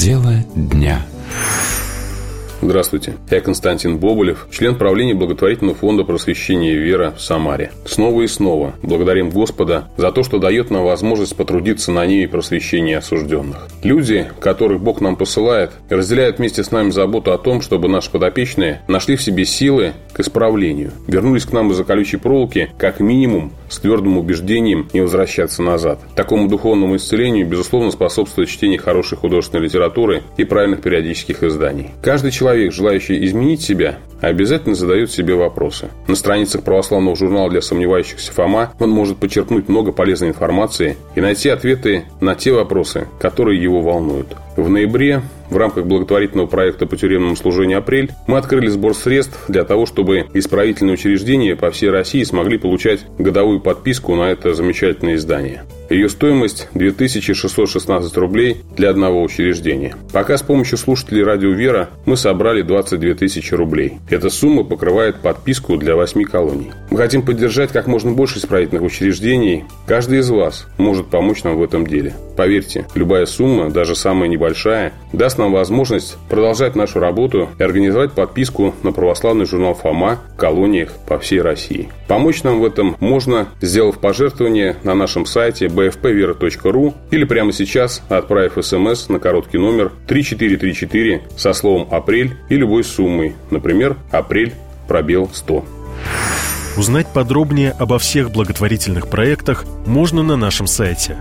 Дело дня. Здравствуйте, я Константин Боболев, член правления благотворительного фонда просвещения и вера в Самаре. Снова и снова благодарим Господа за то, что дает нам возможность потрудиться на ниве просвещения осужденных. Люди, которых Бог нам посылает, разделяют вместе с нами заботу о том, чтобы наши подопечные нашли в себе силы к исправлению, вернулись к нам из-за колючей проволоки, как минимум, с твердым убеждением не возвращаться назад. Такому духовному исцелению, безусловно, способствует чтение хорошей художественной литературы и правильных периодических изданий. Каждый человек, желающий изменить себя, обязательно задает себе вопросы. На страницах православного журнала для сомневающихся «Фома» он может почерпнуть много полезной информации и найти ответы на те вопросы, которые его волнуют. В ноябре в рамках благотворительного проекта по тюремному служению «Апрель» мы открыли сбор средств для того, чтобы исправительные учреждения по всей России смогли получать годовую подписку на это замечательное издание. Ее стоимость 2616 рублей для одного учреждения. Пока с помощью слушателей радио «Вера» мы собрали 22 тысячи рублей. Эта сумма покрывает подписку для 8 колоний. Мы хотим поддержать как можно больше исправительных учреждений. Каждый из вас может помочь нам в этом деле. Поверьте, любая сумма, даже самая небольшая, даст нам возможность продолжать нашу работу и организовать подписку на православный журнал «Фома» в колониях по всей России. Помочь нам в этом можно, сделав пожертвование на нашем сайте bfpvera.ru или прямо сейчас отправив СМС на короткий номер 3434 со словом «Апрель» и любой суммой, например, «Апрель, пробел 100». Узнать подробнее обо всех благотворительных проектах можно на нашем сайте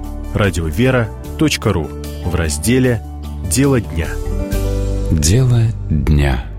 радиовера.ру в разделе «Дело дня». Дело дня.